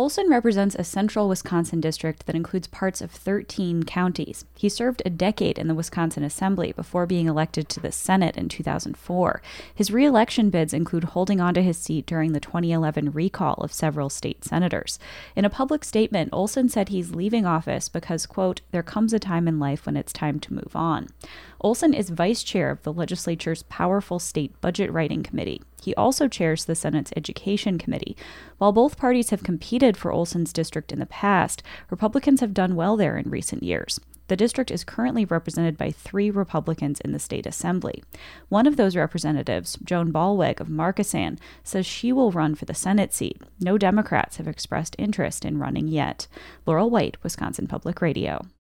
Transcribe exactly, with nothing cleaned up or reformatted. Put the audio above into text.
Olson represents a central Wisconsin district that includes parts of thirteen counties. He served a decade in the Wisconsin Assembly before being elected to the Senate in two thousand four. His re-election bids include holding onto his seat during the twenty eleven recall of several state senators. In a public statement, Olson said he's leaving office because, quote, there comes a time in life when it's time to move on. Olson is vice chair of the legislature's powerful state budget writing committee. He also chairs the Senate's Education Committee. While both parties have competed for Olson's district in the past, Republicans have done well there in recent years. The district is currently represented by three Republicans in the state assembly. One of those representatives, Joan Ballweg of Markesan, says she will run for the Senate seat. No Democrats have expressed interest in running yet. Laurel White, Wisconsin Public Radio.